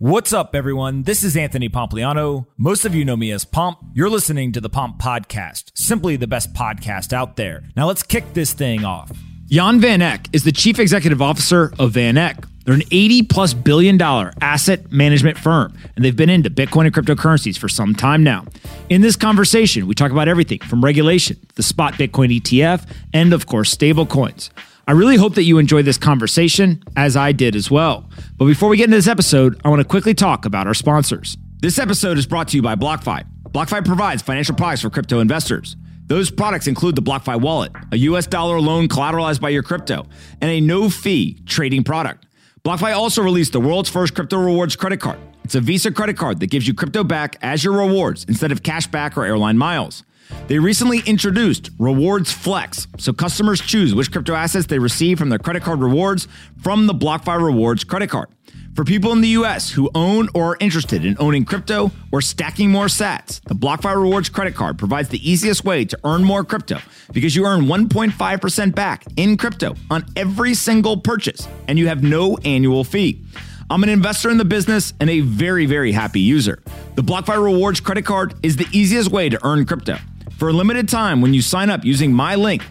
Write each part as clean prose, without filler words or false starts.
What's up, everyone? This is Anthony Pompliano. Most of you know me as Pomp. You're listening to the Pomp Podcast, simply the best podcast out there. Now let's kick this thing off. Jan Van Eck is the Chief Executive Officer of Van Eck. They're an $80+ billion asset management firm, and they've been into Bitcoin and cryptocurrencies for some time now. In this conversation, we talk about everything from regulation, the spot Bitcoin ETF, and of course, stablecoins. I really hope that you enjoy this conversation, as I did as well. But before we get into this episode, I want to quickly talk about our sponsors. This episode is brought to you by BlockFi. BlockFi provides financial products for crypto investors. Those products include the BlockFi Wallet, a US dollar loan collateralized by your crypto, and a no-fee trading product. BlockFi also released the world's first crypto rewards credit card. It's a Visa credit card that gives you crypto back as your rewards instead of cash back or airline miles. They recently introduced Rewards Flex, so customers choose which crypto assets they receive from their credit card rewards from the BlockFi Rewards credit card. For people in the US who own or are interested in owning crypto or stacking more sats, the BlockFi Rewards credit card provides the easiest way to earn more crypto because you earn 1.5% back in crypto on every single purchase, and you have no annual fee. I'm an investor in the business and a very, very happy user. The BlockFi Rewards credit card is the easiest way to earn crypto. For a limited time, when you sign up using my link,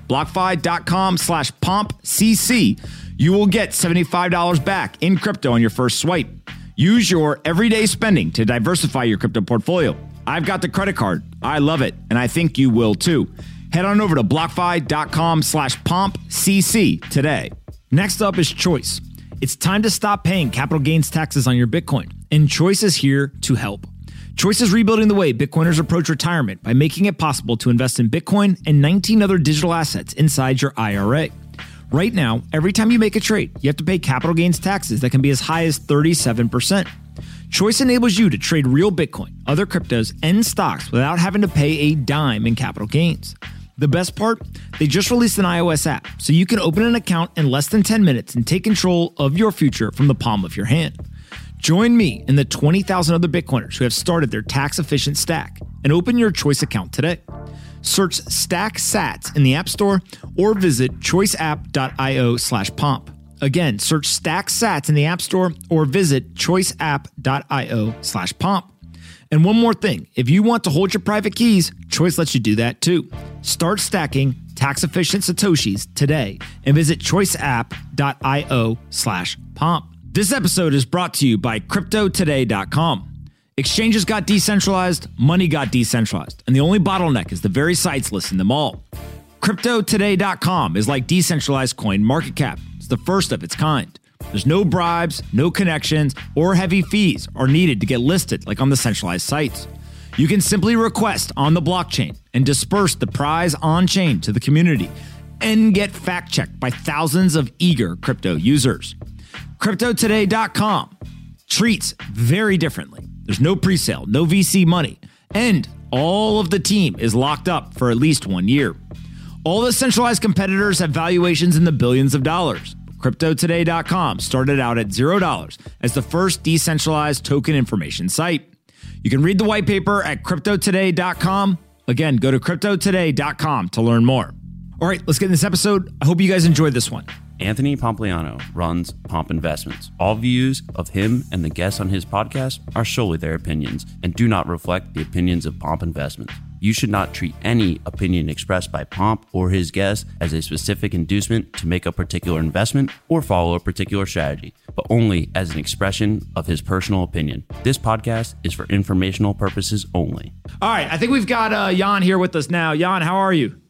blockfi.com/pompcc, you will get $75 back in crypto on your first swipe. Use your everyday spending to diversify your crypto portfolio. I've got the credit card. I love it, and I think you will too. Head on over to blockfi.com/pompcc today. Next up is Choice. It's time to stop paying capital gains taxes on your Bitcoin, and Choice is here to help. Choice is rebuilding the way Bitcoiners approach retirement by making it possible to invest in Bitcoin and 19 other digital assets inside your IRA. Right now, every time you make a trade, you have to pay capital gains taxes that can be as high as 37%. Choice enables you to trade real Bitcoin, other cryptos, and stocks without having to pay a dime in capital gains. The best part? They just released an iOS app, so you can open an account in less than 10 minutes and take control of your future from the palm of your hand. Join me and the 20,000 other Bitcoiners who have started their tax-efficient stack and open your Choice account today. Search Stack Sats in the App Store or visit choiceapp.io/pomp. Again, search Stack Sats in the App Store or visit choiceapp.io/pomp. And one more thing, if you want to hold your private keys, Choice lets you do that too. Start stacking tax-efficient Satoshis today and visit choiceapp.io/pomp. This episode is brought to you by CryptoToday.com. Exchanges got decentralized, money got decentralized, and the only bottleneck is the very sites listing them all. CryptoToday.com is like decentralized coin market cap. It's the first of its kind. There's no bribes, no connections, or heavy fees are needed to get listed like on the centralized sites. You can simply request on the blockchain and disperse the prize on-chain to the community and get fact-checked by thousands of eager crypto users. CryptoToday.com treats very differently. There's no presale, no VC money, and all of the team is locked up for at least 1 year. All the centralized competitors have valuations in the billions of dollars. CryptoToday.com started out at $0 as the first decentralized token information site. You can read the white paper at CryptoToday.com. Again, go to CryptoToday.com to learn more. All right, let's get in this episode. I hope you guys enjoyed this one. Anthony Pompliano runs Pomp Investments. All views of him and the guests on his podcast are solely their opinions and do not reflect the opinions of Pomp Investments. You should not treat any opinion expressed by Pomp or his guests as a specific inducement to make a particular investment or follow a particular strategy, but only as an expression of his personal opinion. This podcast is for informational purposes only. All right, I think we've got Jan here with us now. Jan, how are you?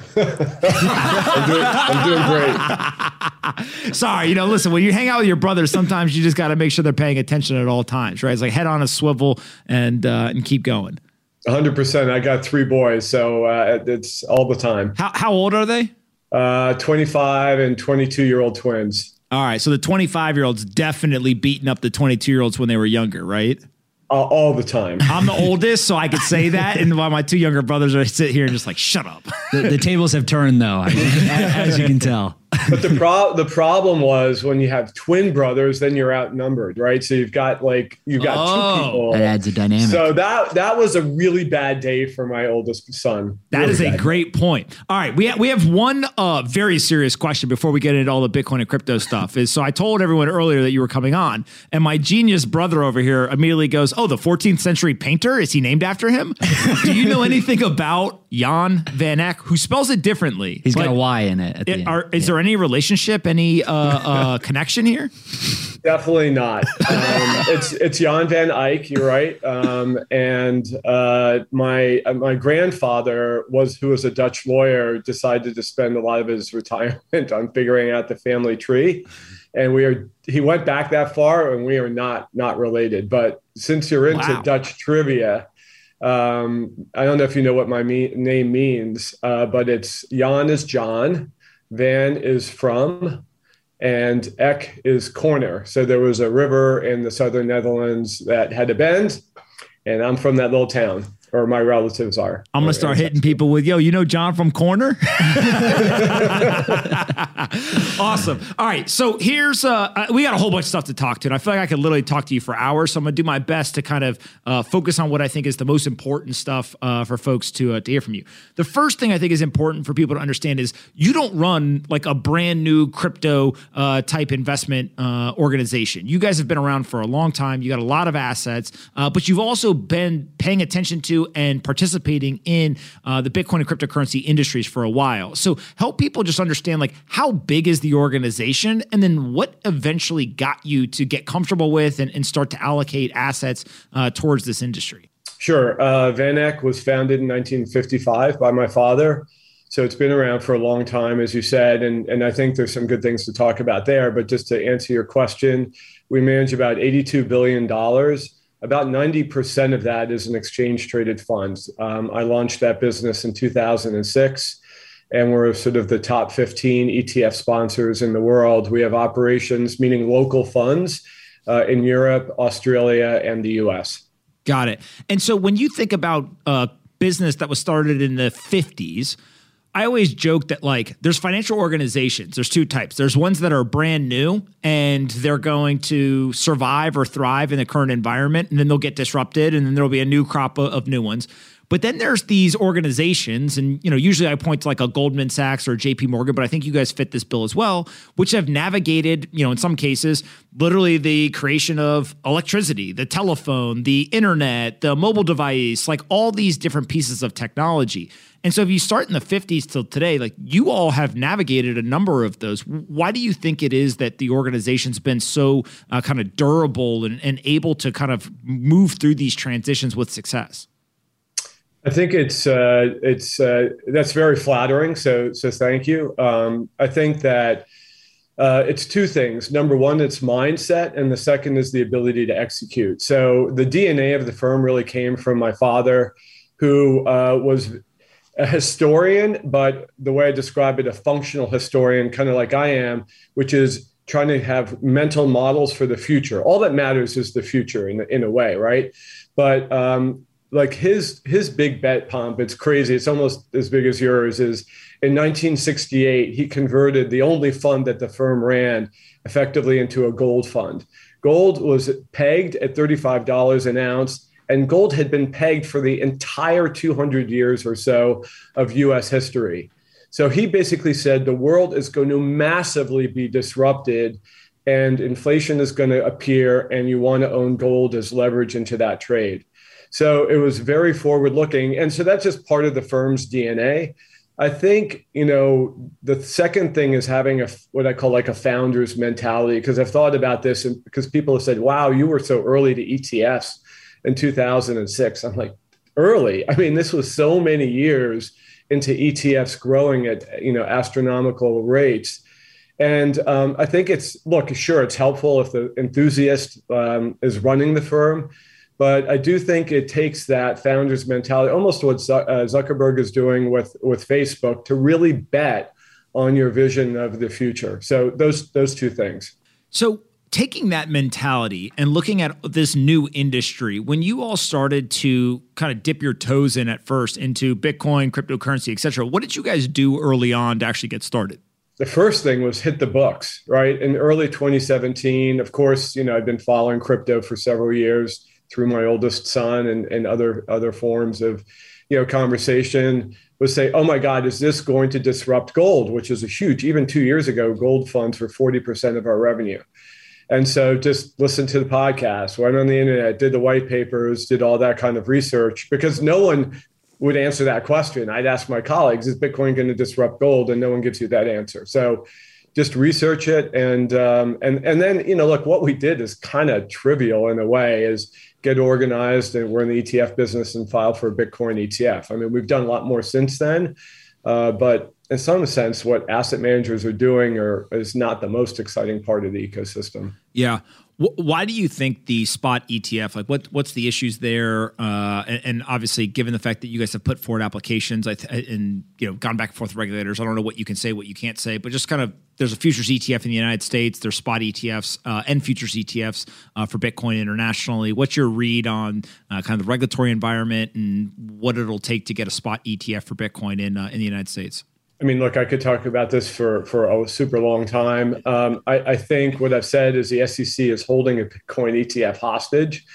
I'm doing great. Sorry, listen, when you hang out with your brothers, sometimes you just got to make sure they're paying attention at all times, right? It's like head on a swivel and keep going. 100%. I got 3 boys, so it's all the time. How old are they? 25 and 22-year-old twins. All right, so the 25-year-olds definitely beating up the 22-year-olds when they were younger, right? All the time. I'm the oldest, so I could say that. And while my 2 younger brothers are sit here and just like, shut up. The tables have turned, though, as you can tell. But the problem was when you have twin brothers, then you're outnumbered, right? So you've got two people. That adds a dynamic. So that was a really bad day for my oldest son. That is a great point. All right, we have one very serious question before we get into all the Bitcoin and crypto stuff. So I told everyone earlier that you were coming on, and my genius brother over here immediately goes, "Oh, the 14th century painter? Is he named after him?" Do you know anything about Jan van Eck, who spells it differently? He's got a Y in it at the end. Is there any relationship, any connection here? Definitely not. It's Jan van Eyck. You're right. And my grandfather who was a Dutch lawyer, decided to spend a lot of his retirement on figuring out the family tree, and he went back that far, and we are not related. But since you're into Dutch trivia, I don't know if you know what my name means, but it's Jan is John, Van is from, and Eck is corner. So there was a river in the southern Netherlands that had a bend, and I'm from that little town, or my relatives are. I'm going to start hitting people with, yo, you know John from corner? Awesome. All right. So here's, we got a whole bunch of stuff to talk to, and I feel like I could literally talk to you for hours. So I'm going to do my best to kind of focus on what I think is the most important stuff for folks to hear from you. The first thing I think is important for people to understand is you don't run like a brand new crypto type investment organization. You guys have been around for a long time. You got a lot of assets, but you've also been paying attention to and participating in the Bitcoin and cryptocurrency industries for a while. So help people just understand, like, how big is the organization, and then what eventually got you to get comfortable with and start to allocate assets towards this industry? Sure. Van Eck was founded in 1955 by my father. So it's been around for a long time, as you said, and I think there's some good things to talk about there. But just to answer your question, we manage about $82 billion. About 90% of that is an exchange-traded fund. I launched that business in 2006, and we're sort of the top 15 ETF sponsors in the world. We have operations, meaning local funds, in Europe, Australia, and the US. Got it. And so when you think about a business that was started in the 50s, I always joke that, like, there's financial organizations. There's two types. There's ones that are brand new and they're going to survive or thrive in the current environment, and then they'll get disrupted, and then there'll be a new crop of new ones. But then there's these organizations, and usually I point to like a Goldman Sachs or JP Morgan, but I think you guys fit this bill as well, which have navigated, in some cases, literally the creation of electricity, the telephone, the internet, the mobile device, like all these different pieces of technology. And so if you start in the 50s till today, like, you all have navigated a number of those. Why do you think it is that the organization's been so kind of durable and able to kind of move through these transitions with success? I think that's very flattering. So thank you. I think that it's two things. Number one, it's mindset, and the second is the ability to execute. So the DNA of the firm really came from my father, who was a historian, but the way I describe it, a functional historian, kind of like I am, which is trying to have mental models for the future. All that matters is the future in a way, right? But like his big bet, Pomp, it's crazy. It's almost as big as yours. Is in 1968, he converted the only fund that the firm ran effectively into a gold fund. Gold was pegged at $35 an ounce, and gold had been pegged for the entire 200 years or so of U.S. history. So he basically said the world is going to massively be disrupted, and inflation is going to appear, and you want to own gold as leverage into that trade. So it was very forward looking. And so that's just part of the firm's DNA. I think, the second thing is having what I call like a founder's mentality, because I've thought about this, and because people have said, wow, you were so early to ETFs in 2006. I'm like, early? I mean, this was so many years into ETFs growing at, astronomical rates. And I think it's helpful if the enthusiast is running the firm. But I do think it takes that founder's mentality, almost what Zuckerberg is doing with Facebook, to really bet on your vision of the future. So those two things. So taking that mentality and looking at this new industry, when you all started to kind of dip your toes in at first into Bitcoin, cryptocurrency, et cetera, what did you guys do early on to actually get started? the first thing was hit the books, right? In early 2017, of course, I've been following crypto for several years through my oldest son and other forms of, conversation, was say, oh my God, is this going to disrupt gold, which is a huge, even 2 years ago, gold funds were 40% of our revenue. And so just listened to the podcast, went on the internet, did the white papers, did all that kind of research, because no one would answer that question. I'd ask my colleagues, is Bitcoin going to disrupt gold? And no one gives you that answer. So just research it. And then, look, what we did is kind of trivial in a way, is get organized, and we're in the ETF business, and file for a Bitcoin ETF. I mean, we've done a lot more since then, but in some sense, what asset managers are doing is not the most exciting part of the ecosystem. Yeah. Why do you think the spot ETF, like what's the issues there? And obviously, given the fact that you guys have put forward applications and gone back and forth with regulators, I don't know what you can say, what you can't say, but just kind of, there's a futures ETF in the United States, there's spot ETFs and futures ETFs for Bitcoin internationally. What's your read on kind of the regulatory environment and what it'll take to get a spot ETF for Bitcoin in the United States? I mean, look, I could talk about this for a super long time. I think what I've said is the SEC is holding a Bitcoin ETF hostage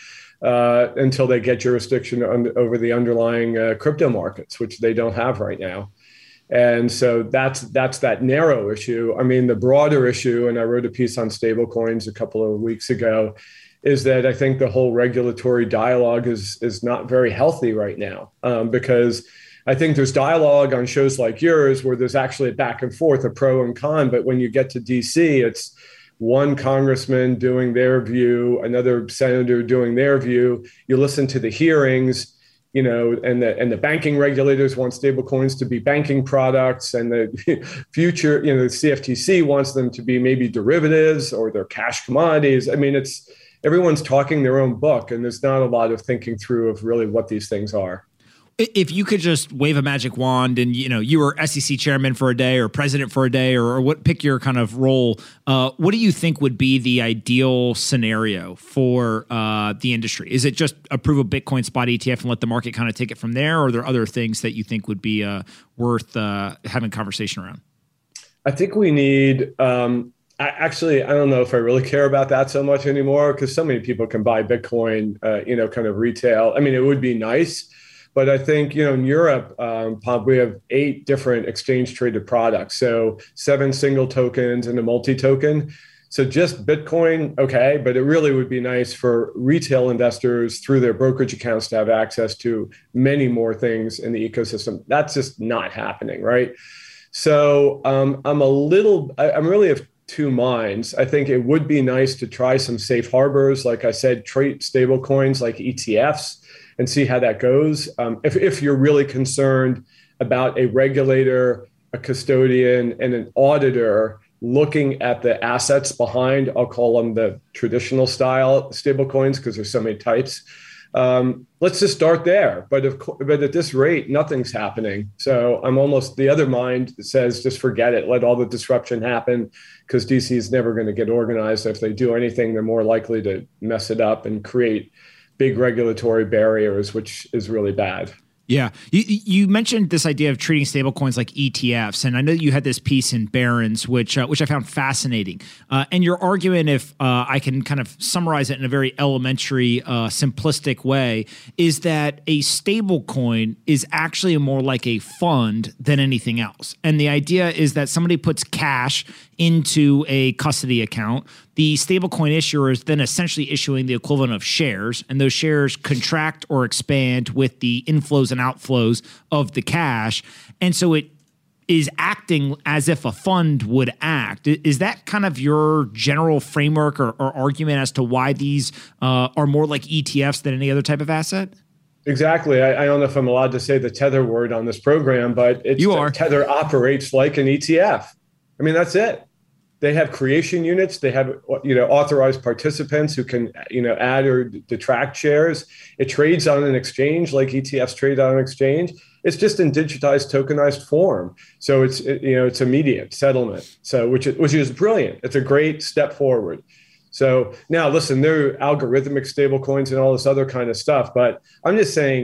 until they get jurisdiction over the underlying crypto markets, which they don't have right now. And so that's that narrow issue. I mean, the broader issue, and I wrote a piece on stablecoins a couple of weeks ago, is that I think the whole regulatory dialogue is not very healthy right now, because I think there's dialogue on shows like yours where there's actually a back and forth, a pro and con. But when you get to DC, it's one congressman doing their view, another senator doing their view. You listen to the hearings, and the banking regulators want stablecoins to be banking products, and the future, the CFTC wants them to be maybe derivatives or they're cash commodities. I mean, everyone's talking their own book, and there's not a lot of thinking through of really what these things are. If you could just wave a magic wand and, you were SEC chairman for a day or president for a day or pick your kind of role, what do you think would be the ideal scenario for the industry? Is it just approve a Bitcoin spot ETF and let the market kind of take it from there? Or are there other things that you think would be worth having a conversation around? I think we need actually, I don't know if I really care about that so much anymore, because so many people can buy Bitcoin, kind of retail. I mean, it would be nice. But I think, in Europe, we have 8 different exchange-traded products. So 7 single tokens and a multi-token. So just Bitcoin, okay, but it really would be nice for retail investors through their brokerage accounts to have access to many more things in the ecosystem. That's just not happening, right? So I'm really of two minds. I think it would be nice to try some safe harbors, like I said, trade stable coins like ETFs, and see how that goes. If you're really concerned about a regulator, a custodian, and an auditor looking at the assets behind, I'll call them the traditional style stablecoins because there's so many types. Let's just start there. But at this rate, nothing's happening. So I'm almost the other mind that says just forget it. Let all the disruption happen, because DC is never going to get organized. If they do anything, they're more likely to mess it up and create big regulatory barriers, which is really bad. Yeah. You mentioned this idea of treating stablecoins like ETFs, and I know you had this piece in Barron's, which I found fascinating. And your argument, if I can kind of summarize it in a very elementary, simplistic way, is that a stablecoin is actually more like a fund than anything else. And the idea is that somebody puts cash into a custody account. The stablecoin issuer is then essentially issuing the equivalent of shares, and those shares contract or expand with the inflows and outflows of the cash. And so it is acting as if a fund would act. Is that kind of your general framework or argument as to why these are more like ETFs than any other type of asset? Exactly. I don't know if I'm allowed to say the Tether word on this program, but Tether operates like an ETF. I mean, that's it. They have creation units. They have, authorized participants who can, add or detract shares. It trades on an exchange like ETFs trade on an exchange. It's just in digitized, tokenized form. So it's immediate settlement. So which is brilliant. It's a great step forward. So now listen, there are algorithmic stable coins and all this other kind of stuff, but I'm just saying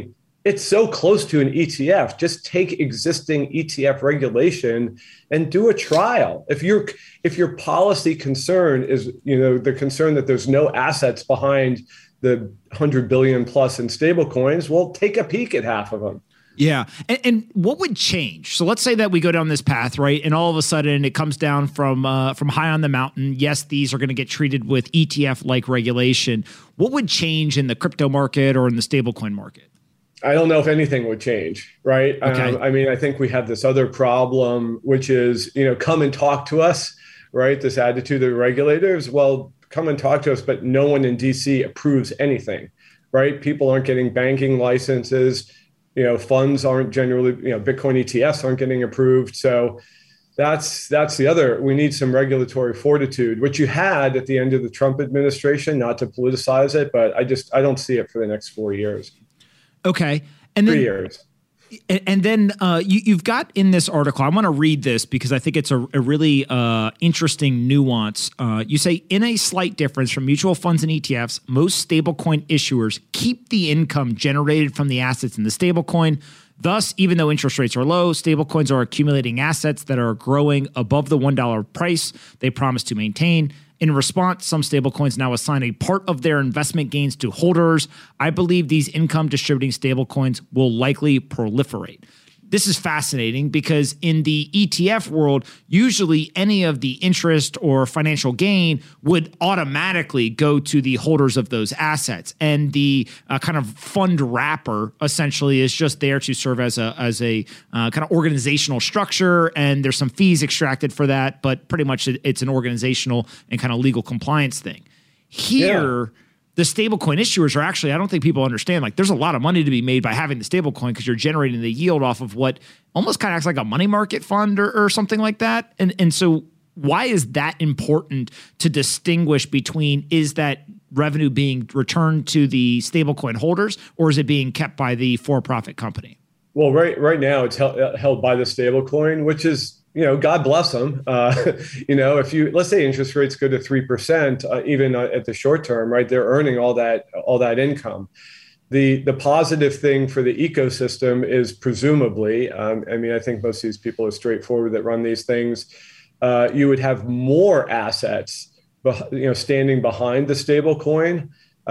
it's so close to an ETF. Just take existing ETF regulation and do a trial. If your policy concern is, the concern that there's no assets behind the 100 billion plus in stable coins, well, take a peek at half of them. Yeah. And what would change? So let's say that we go down this path, right? And all of a sudden it comes down from high on the mountain. Yes, these are going to get treated with ETF-like regulation. What would change in the crypto market or in the stablecoin market? I don't know if anything would change, right? Okay. I think we have this other problem, which is, come and talk to us, right? This attitude of the regulators. Well, come and talk to us, but no one in DC approves anything, right? People aren't getting banking licenses. Funds aren't generally, Bitcoin ETFs aren't getting approved. So that's the other. We need some regulatory fortitude, which you had at the end of the Trump administration, not to politicize it, but I don't see it for the next 4 years. Okay. And then 3 years. And then you've got in this article, I want to read this because I think it's a really interesting nuance. You say, in a slight difference from mutual funds and ETFs, most stablecoin issuers keep the income generated from the assets in the stablecoin. Thus, even though interest rates are low, stablecoins are accumulating assets that are growing above the $1 price they promise to maintain. In response, some stablecoins now assign a part of their investment gains to holders. I believe these income distributing stablecoins will likely proliferate. This is fascinating because in the ETF world, usually any of the interest or financial gain would automatically go to the holders of those assets. And the kind of fund wrapper essentially is just there to serve as a kind of organizational structure. And there's some fees extracted for that, but pretty much it's an organizational and kind of legal compliance thing. Here, the stablecoin issuers are actually, I don't think people understand, like there's a lot of money to be made by having the stablecoin because you're generating the yield off of what almost kind of acts like a money market fund or something like that. And so why is that important to distinguish between, is that revenue being returned to the stablecoin holders or is it being kept by the for-profit company? Well, right now it's held by the stablecoin, which is, God bless them. If let's say interest rates go to 3%, even at the short term, right, they're earning all that income. The positive thing for the ecosystem is presumably, I think most of these people are straightforward that run these things. You would have more assets, standing behind the stablecoin.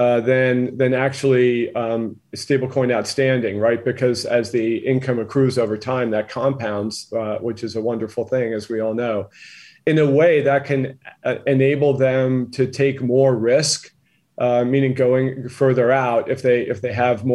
Than actually stablecoin outstanding, right? Because as the income accrues over time, that compounds, which is a wonderful thing, as we all know. In a way, that can enable them to take more risk, meaning going further out. If they have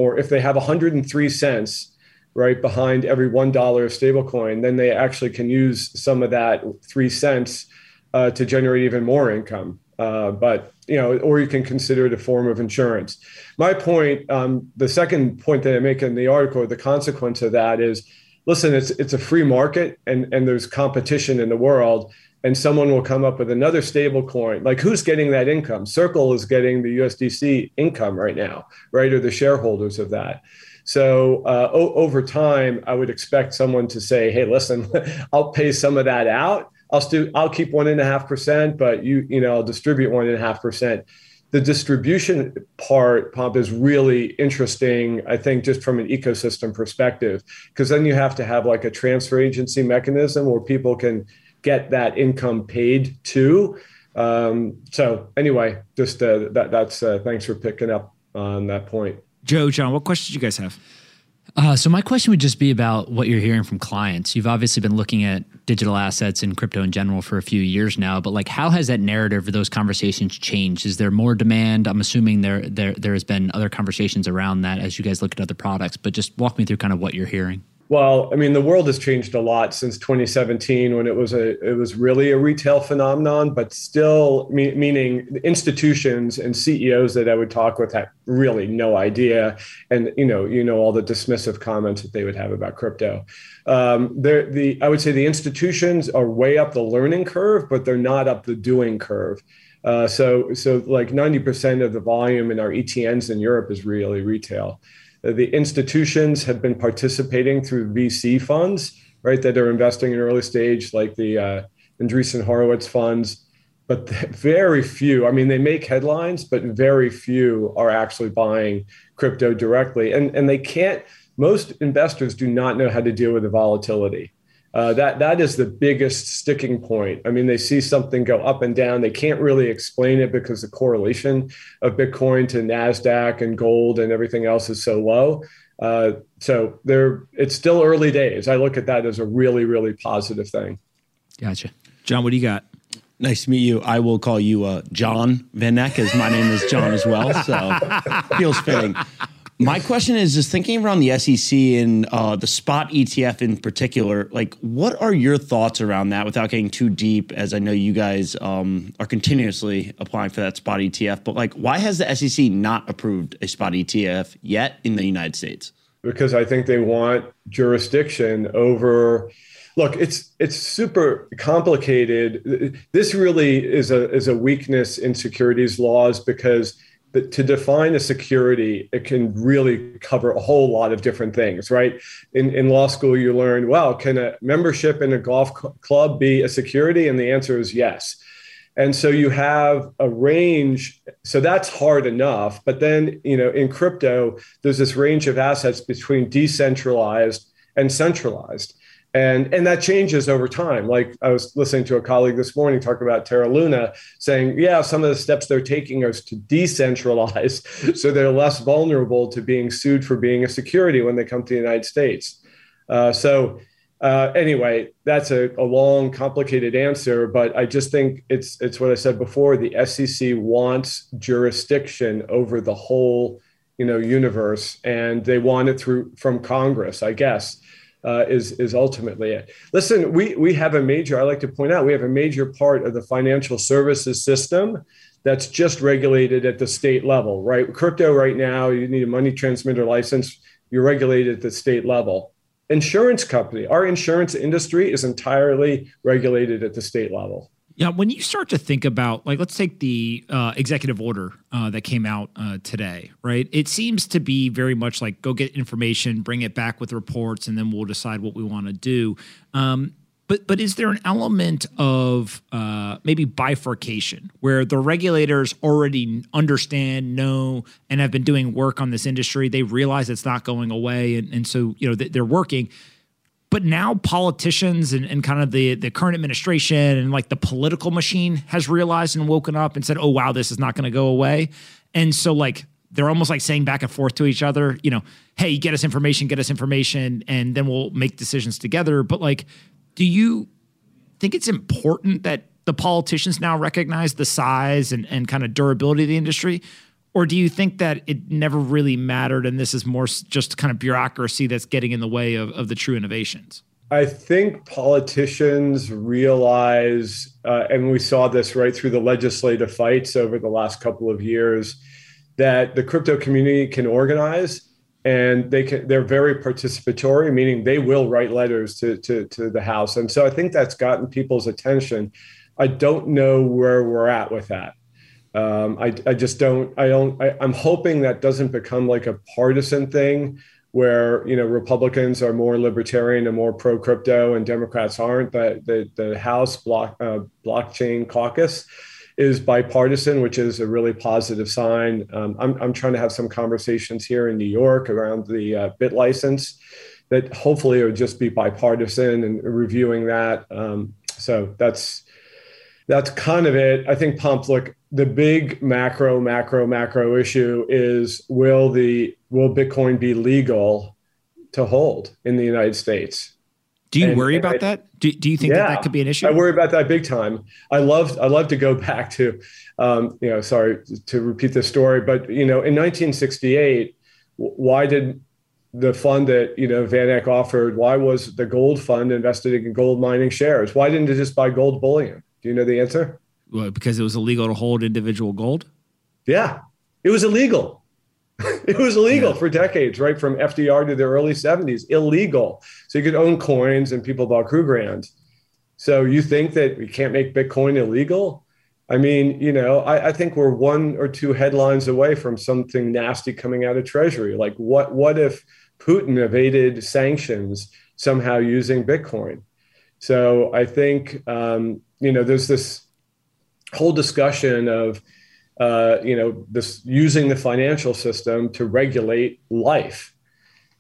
103 cents, right, behind every $1 of stablecoin, then they actually can use some of that 3 cents to generate even more income. Or you can consider it a form of insurance. My point, the second point that I make in the article, the consequence of that is, listen, it's a free market and there's competition in the world, and someone will come up with another stable coin. Like, who's getting that income? Circle is getting the USDC income right now, right? Or the shareholders of that. So over time, I would expect someone to say, hey, listen, I'll pay some of that out. I'll keep 1.5%, but I'll distribute 1.5%. The distribution part, Pomp, is really interesting, I think, just from an ecosystem perspective, because then you have to have like a transfer agency mechanism where people can get that income paid to. So anyway, just that's thanks for picking up on that point. Joe, John, what questions do you guys have? So my question would just be about what you're hearing from clients. You've obviously been looking at digital assets and crypto in general for a few years now, but like, how has that narrative or those conversations changed? Is there more demand? I'm assuming there has been other conversations around that as you guys look at other products, but just walk me through kind of what you're hearing. Well, the world has changed a lot since 2017 when it was really a retail phenomenon, but still meaning institutions and CEOs that I would talk with had really no idea. And, all the dismissive comments that they would have about crypto. I would say the institutions are way up the learning curve, but they're not up the doing curve. So like 90% of the volume in our ETNs in Europe is really retail. The institutions have been participating through VC funds, right, that are investing in early stage, like the Andreessen Horowitz funds. But very few, they make headlines, but very few are actually buying crypto directly. And they can't most investors do not know how to deal with the volatility. That is the biggest sticking point. I mean, they see something go up and down. They can't really explain it because the correlation of Bitcoin to NASDAQ and gold and everything else is so low. So it's still early days. I look at that as a really, really positive thing. Gotcha. John, what do you got? Nice to meet you. I will call you John Van Eck, as my name is John as well. So feels fitting. My question is just thinking around the SEC and the spot ETF in particular, like what are your thoughts around that without getting too deep, as I know you guys are continuously applying for that spot ETF, but like why has the SEC not approved a spot ETF yet in the United States? Because I think they want jurisdiction over. Look, it's super complicated. This really is a weakness in securities laws because to define a security, it can really cover a whole lot of different things, right? In law school, you learn, well, can a membership in a golf club be a security? And the answer is yes. And so you have a range. So that's hard enough. But then, in crypto, there's this range of assets between decentralized and centralized. And that changes over time. Like I was listening to a colleague this morning talk about Terra Luna saying, yeah, some of the steps they're taking are to decentralize so they're less vulnerable to being sued for being a security when they come to the United States. Anyway, that's a long, complicated answer, but I just think it's what I said before. The SEC wants jurisdiction over the whole, universe, and they want it from Congress, I guess. Is ultimately it. Listen, we have I like to point out, we have a major part of the financial services system that's just regulated at the state level, right? Crypto right now, you need a money transmitter license. You're regulated at the state level. Insurance company, our insurance industry is entirely regulated at the state level. Yeah, when you start to think about, like, let's take the executive order that came out today, right? It seems to be very much like go get information, bring it back with reports, and then we'll decide what we want to do. But is there an element of maybe bifurcation where the regulators already understand, know, and have been doing work on this industry? They realize it's not going away, and so they're working. But now politicians and kind of the current administration and like the political machine has realized and woken up and said, oh, wow, this is not going to go away. And so like they're almost like saying back and forth to each other, hey, get us information, and then we'll make decisions together. But like, do you think it's important that the politicians now recognize the size and kind of durability of the industry? Or do you think that it never really mattered and this is more just kind of bureaucracy that's getting in the way of the true innovations? I think politicians realize, and we saw this right through the legislative fights over the last couple of years, that the crypto community can organize and they're very participatory, meaning they will write letters to the House. And so I think that's gotten people's attention. I don't know where we're at with that. I just don't. I'm hoping that doesn't become like a partisan thing where Republicans are more libertarian and more pro crypto and Democrats aren't. The House blockchain caucus is bipartisan, which is a really positive sign. I'm trying to have some conversations here in New York around the bit license that hopefully it would just be bipartisan and reviewing that. So that's kind of it. I think, Pump, look, the big macro issue is will Bitcoin be legal to hold in the United States? Do you worry about that? Do you think that could be an issue? I worry about that big time. I love to go back to, sorry to repeat the story, but in 1968, why did the fund that Van Eck offered? Why was the gold fund invested in gold mining shares? Why didn't it just buy gold bullion? Do you know the answer? Well, because it was illegal to hold individual gold? Yeah, it was illegal. It was illegal for decades, right? From FDR to the early 70s, illegal. So you could own coins and people bought Krugerrands. So you think that we can't make Bitcoin illegal? I mean, I think we're one or two headlines away from something nasty coming out of Treasury. Like what if Putin evaded sanctions somehow using Bitcoin? So I think, there's this whole discussion of, this using the financial system to regulate life.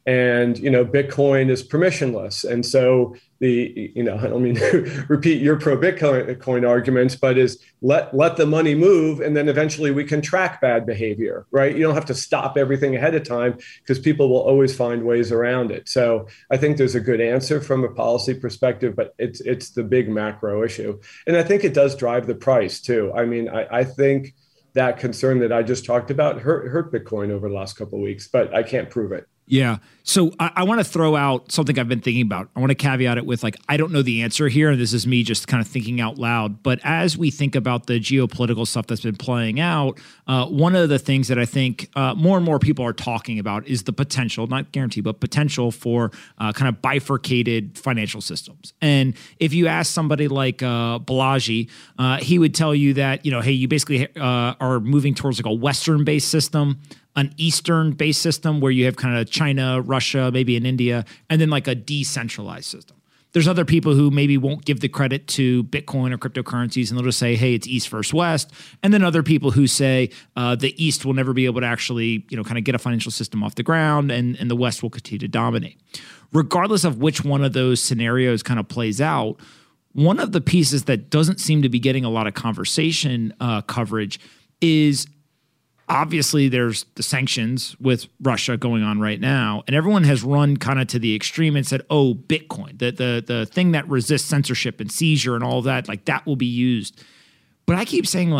And, Bitcoin is permissionless. And so I don't mean to repeat your pro-Bitcoin arguments, but is let the money move, and then eventually we can track bad behavior, right? You don't have to stop everything ahead of time because people will always find ways around it. So I think there's a good answer from a policy perspective, but it's the big macro issue. And I think it does drive the price too. I mean, I think that concern that I just talked about hurt Bitcoin over the last couple of weeks, but I can't prove it. Yeah. So I want to throw out something I've been thinking about. I want to caveat it with I don't know the answer here. This is me just kind of thinking out loud. But as we think about the geopolitical stuff that's been playing out, one of the things that I think more and more people are talking about is the potential, not guarantee, but potential for kind of bifurcated financial systems. And if you ask somebody like Balaji, he would tell you that, hey, you basically are moving towards a Western-based system, an Eastern-based system where you have kind of China, Russia, maybe in India, and then a decentralized system. There's other people who maybe won't give the credit to Bitcoin or cryptocurrencies, and they'll just say, hey, it's East versus West. And then other people who say the East will never be able to actually, kind of get a financial system off the ground, and the West will continue to dominate. Regardless of which one of those scenarios kind of plays out, one of the pieces that doesn't seem to be getting a lot of conversation coverage is obviously there's the sanctions with Russia going on right now, and everyone has run kind of to the extreme and said, oh, Bitcoin, the thing that resists censorship and seizure and all of that, that will be used. But I keep saying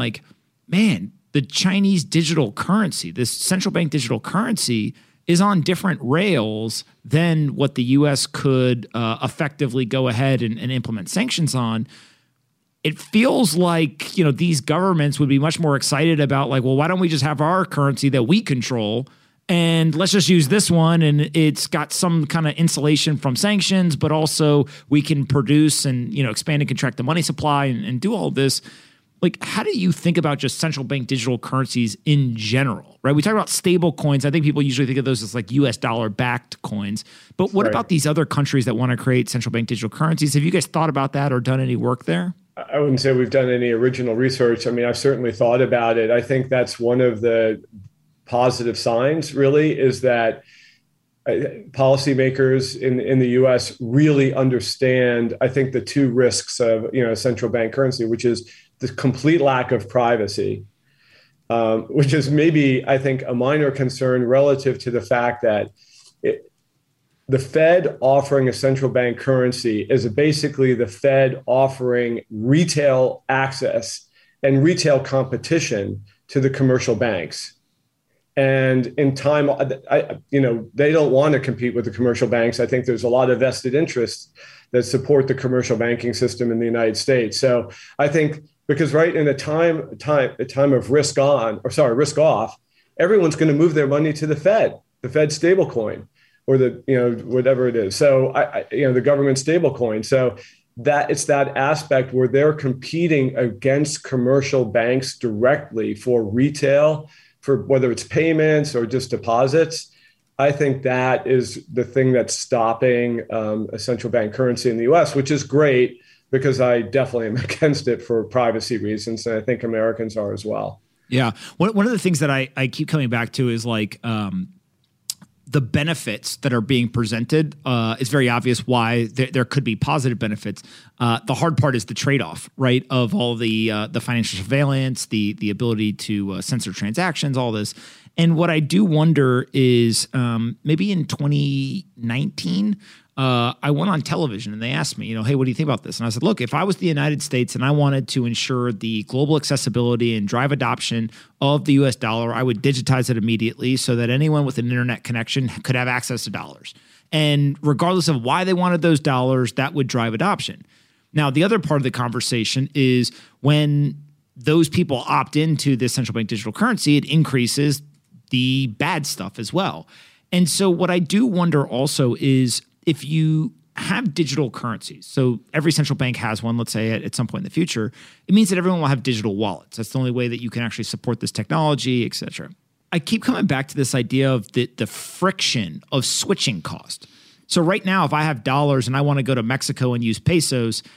man, the Chinese digital currency, this central bank digital currency is on different rails than what the U.S. could effectively go ahead and implement sanctions on. It feels like, these governments would be much more excited about well, why don't we just have our currency that we control and let's just use this one, and it's got some kind of insulation from sanctions, but also we can produce and, expand and contract the money supply and do all this. How do you think about just central bank digital currencies in general, right? We talk about stable coins. I think people usually think of those as US dollar backed coins. But what about these other countries that want to create central bank digital currencies? Have you guys thought about that or done any work there? I wouldn't say we've done any original research. I mean, I've certainly thought about it. I think that's one of the positive signs, really, is that policymakers in the U.S. really understand, I think, the two risks of central bank currency, which is the complete lack of privacy, which is maybe, I think, a minor concern relative to the fact that the Fed offering a central bank currency is basically the Fed offering retail access and retail competition to the commercial banks. And in time, they don't want to compete with the commercial banks. I think there's a lot of vested interests that support the commercial banking system in the United States. So I think because in a time of risk off, everyone's going to move their money to the Fed stablecoin, or whatever it is. So the government stablecoin. So that it's that aspect where they're competing against commercial banks directly for retail, for whether it's payments or just deposits. I think that is the thing that's stopping a central bank currency in the U.S., which is great because I definitely am against it for privacy reasons, and I think Americans are as well. Yeah, one of the things that I keep coming back to is the benefits that are being presented. It's very obvious why there could be positive benefits. The hard part is the trade-off, right, of all the financial surveillance, the ability to censor transactions, all this. And what I do wonder is maybe in 2019, I went on television and they asked me, hey, what do you think about this? And I said, look, if I was the United States and I wanted to ensure the global accessibility and drive adoption of the US dollar, I would digitize it immediately so that anyone with an internet connection could have access to dollars. And regardless of why they wanted those dollars, that would drive adoption. Now, the other part of the conversation is when those people opt into this central bank digital currency, it increases the bad stuff as well. And so what I do wonder also is, if you have digital currencies, so every central bank has one, let's say at some point in the future, it means that everyone will have digital wallets. That's the only way that you can actually support this technology, et cetera. I keep coming back to this idea of the friction of switching cost. So right now, if I have dollars and I want to go to Mexico and use pesos,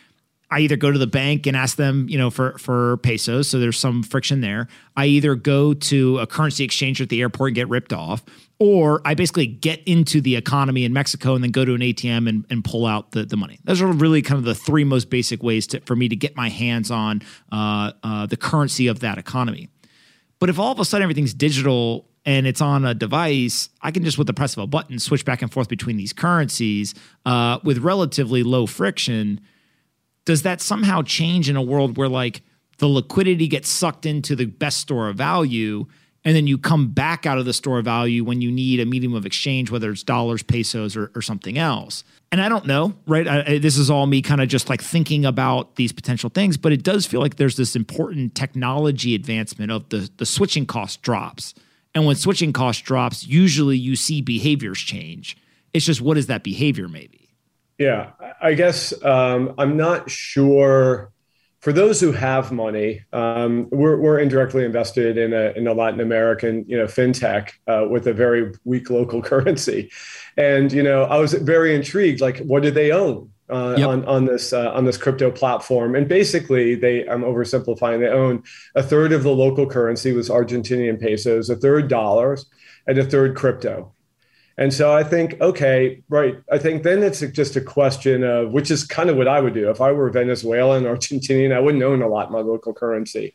I either go to the bank and ask them, for pesos. So there's some friction there. I either go to a currency exchange at the airport and get ripped off, or I basically get into the economy in Mexico and then go to an ATM and pull out the money. Those are really kind of the three most basic ways for me to get my hands on the currency of that economy. But if all of a sudden everything's digital and it's on a device, I can just, with the press of a button, switch back and forth between these currencies with relatively low friction. Does that somehow change in a world where like the liquidity gets sucked into the best store of value, and then you come back out of the store of value when you need a medium of exchange, whether it's dollars, pesos, or something else? And I don't know, right? This is all me kind of just like thinking about these potential things, but it does feel like there's this important technology advancement of the switching cost drops. And when switching cost drops, usually you see behaviors change. It's just, what is that behavior maybe? Yeah, I guess I'm not sure. For those who have money, we're indirectly invested in a Latin American, fintech with a very weak local currency, and I was very intrigued. Like, what do they own on this crypto platform? And basically, I'm oversimplifying. They own a third of the local currency, was Argentinian pesos, a third dollars, and a third crypto. And so I think, okay, right. I think then it's just a question of, which is kind of what I would do. If I were Venezuelan or Argentinian, I wouldn't own a lot in my local currency.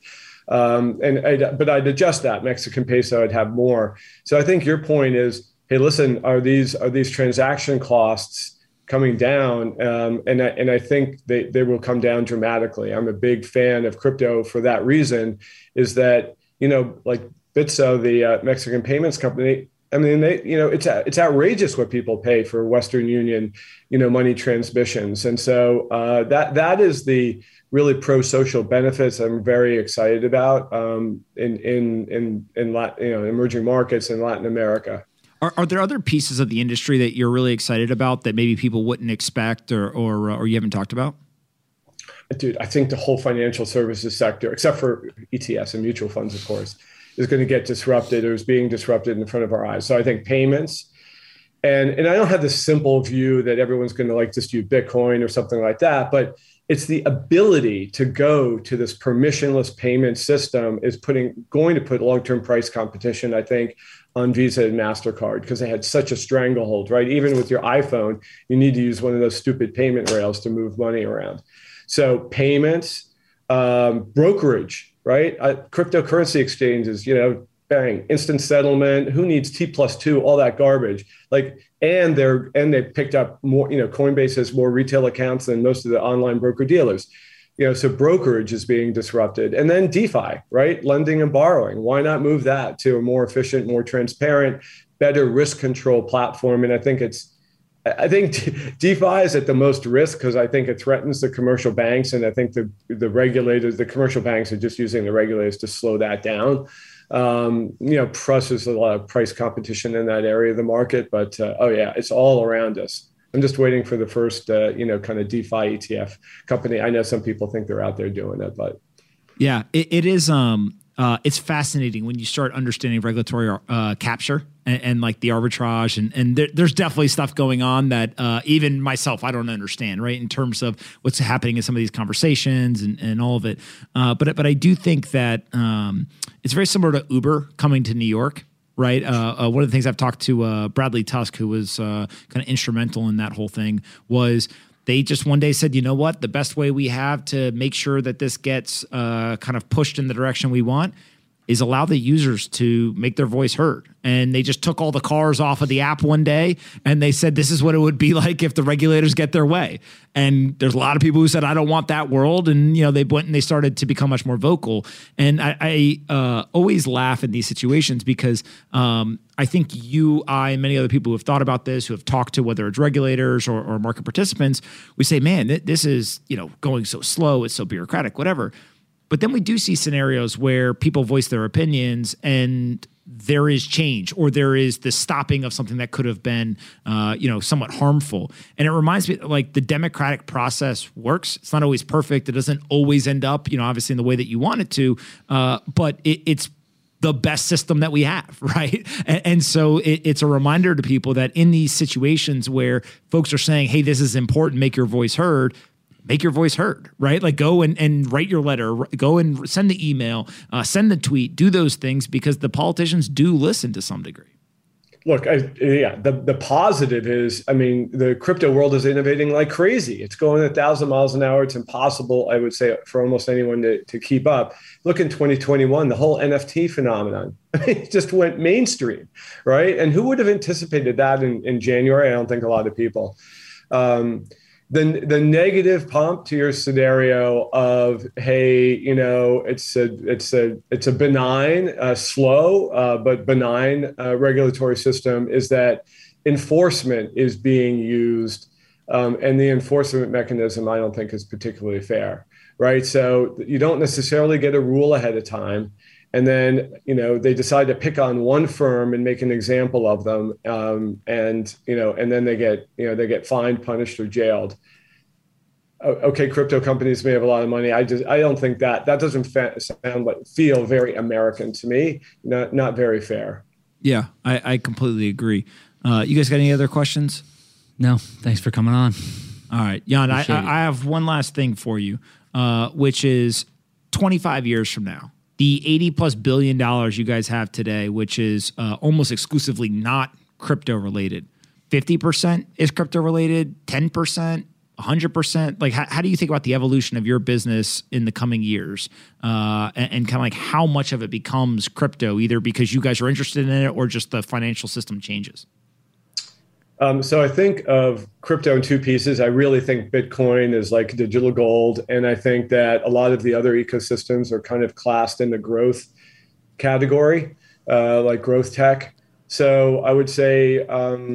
But I'd adjust that. Mexican peso, I'd have more. So I think your point is, hey, listen, are these transaction costs coming down? And I think they will come down dramatically. I'm a big fan of crypto for that reason, is that, like Bitso, the Mexican payments company, I mean, it's outrageous what people pay for Western Union, money transmissions, and so that is the really pro-social benefits I'm very excited about in emerging markets in Latin America. Are there other pieces of the industry that you're really excited about that maybe people wouldn't expect or you haven't talked about? Dude, I think the whole financial services sector, except for ETFs and mutual funds, of course, is going to get disrupted or is being disrupted in front of our eyes. So I think payments, and I don't have this simple view that everyone's going to like just use Bitcoin or something like that, but it's the ability to go to this permissionless payment system is going to put long-term price competition, I think, on Visa and MasterCard, because they had such a stranglehold, right? Even with your iPhone, you need to use one of those stupid payment rails to move money around. So payments, brokerage, right? Cryptocurrency exchanges, bang, instant settlement. Who needs T+2? All that garbage. And they picked up more. Coinbase has more retail accounts than most of the online broker dealers. So brokerage is being disrupted. And then DeFi, right? Lending and borrowing. Why not move that to a more efficient, more transparent, better risk control platform? And I think DeFi is at the most risk because I think it threatens the commercial banks. And I think the regulators, the commercial banks are just using the regulators to slow that down. Plus there's a lot of price competition in that area of the market, but it's all around us. I'm just waiting for the first, kind of DeFi ETF company. I know some people think they're out there doing it, but. Yeah, it is. It's fascinating when you start understanding regulatory capture and like the arbitrage, and there's definitely stuff going on that even myself, I don't understand, right, in terms of what's happening in some of these conversations and all of it. But I do think that it's very similar to Uber coming to New York. Right. One of the things I've talked to Bradley Tusk, who was kind of instrumental in that whole thing, was they just one day said, you know what, the best way we have to make sure that this gets kind of pushed in the direction we want is allow the users to make their voice heard. And they just took all the cars off of the app one day and they said, this is what it would be like if the regulators get their way. And there's a lot of people who said, I don't want that world. And, they went and they started to become much more vocal. And I always laugh in these situations because I think you, I, and many other people who have thought about this, who have talked to whether it's regulators or market participants, we say, man, this is, going so slow. It's so bureaucratic, whatever. But then we do see scenarios where people voice their opinions and there is change or there is the stopping of something that could have been, somewhat harmful. And it reminds me like the democratic process works. It's not always perfect. It doesn't always end up, obviously in the way that you want it to, but it's the best system that we have, right? And so it's a reminder to people that in these situations where folks are saying, hey, this is important, make your voice heard, make your voice heard, right? Like go and write your letter, go and send the email, send the tweet, do those things because the politicians do listen to some degree. Look, the positive is, I mean, the crypto world is innovating like crazy. It's going 1,000 miles an hour. It's impossible, I would say, for almost anyone to keep up. Look, in 2021, the whole NFT phenomenon, it just went mainstream, right? And who would have anticipated that in January? I don't think a lot of people. The negative pump to your scenario of, hey, it's a benign, slow but benign regulatory system is that enforcement is being used, and the enforcement mechanism I don't think is particularly fair, right? So you don't necessarily get a rule ahead of time. And then, they decide to pick on one firm and make an example of them. And then they get fined, punished, or jailed. Okay, crypto companies may have a lot of money. I don't think that doesn't feel very American to me. Not very fair. Yeah, I completely agree. You guys got any other questions? No, thanks for coming on. All right, Jan, I have one last thing for you, which is 25 years from now. The $80+ billion you guys have today, which is almost exclusively not crypto related, 50% is crypto related, 10%, 100%. Like, how do you think about the evolution of your business in the coming years, and kind of like how much of it becomes crypto, either because you guys are interested in it or just the financial system changes? So I think of crypto in two pieces. I really think Bitcoin is like digital gold. And I think that a lot of the other ecosystems are kind of classed in the growth category, like growth tech. So I would say,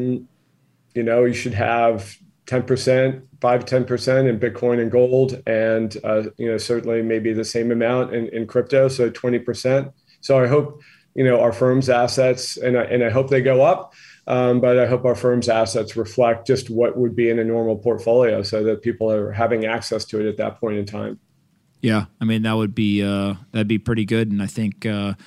you should have 10%, 5-10% in Bitcoin and gold. And, certainly maybe the same amount in crypto. So 20%. So I hope, our firm's assets, and I hope they go up. But I hope our firm's assets reflect just what would be in a normal portfolio so that people are having access to it at that point in time. Yeah. I mean, that'd be pretty good. And I think,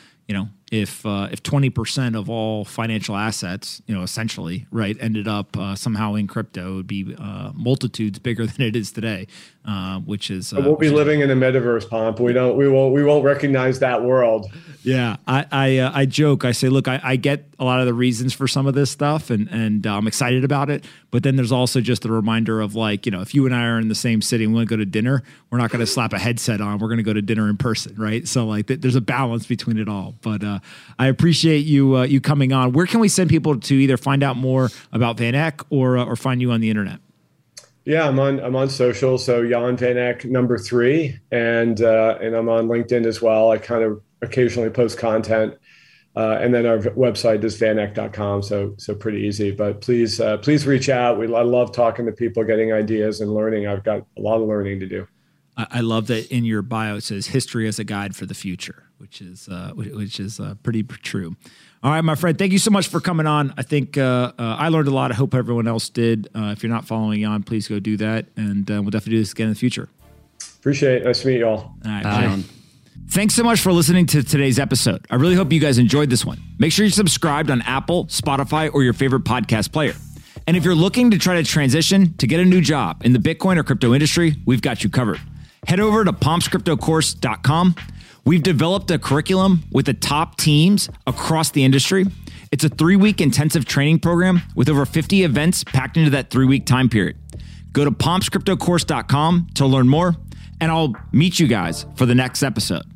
if 20% of all financial assets, essentially, right, ended up somehow in crypto, it would be multitudes bigger than it is today, which is. We'll be living in a metaverse, Pomp. We won't recognize that world. Yeah, I joke. I say, look, I get a lot of the reasons for some of this stuff, and I'm excited about it. But then there's also just a reminder of like, if you and I are in the same city and we want to go to dinner, we're not going to slap a headset on. We're going to go to dinner in person, right? So like, there's a balance between it all. But I appreciate you coming on. Where can we send people to either find out more about Van Eck or find you on the internet? Yeah, I'm on social. So Jan Van Eck 3, and I'm on LinkedIn as well. I kind of occasionally post content, and then our website is vaneck.com. So pretty easy. But please reach out. I love talking to people, getting ideas, and learning. I've got a lot of learning to do. I love that in your bio it says history as a guide for the future, which is pretty true. All right, my friend, thank you so much for coming on. I think I learned a lot. I hope everyone else did. If you're not following Jan, please go do that, and we'll definitely do this again in the future. Appreciate it. Nice to meet you all. All right, bye. Thanks so much for listening to today's episode. I really hope you guys enjoyed this one. Make sure you're subscribed on Apple, Spotify, or your favorite podcast player. And if you're looking to try to transition to get a new job in the Bitcoin or crypto industry, we've got you covered. Head over to pompscryptocourse.com. We've developed a curriculum with the top teams across the industry. It's a 3-week intensive training program with over 50 events packed into that 3-week time period. Go to pompscryptocourse.com to learn more, and I'll meet you guys for the next episode.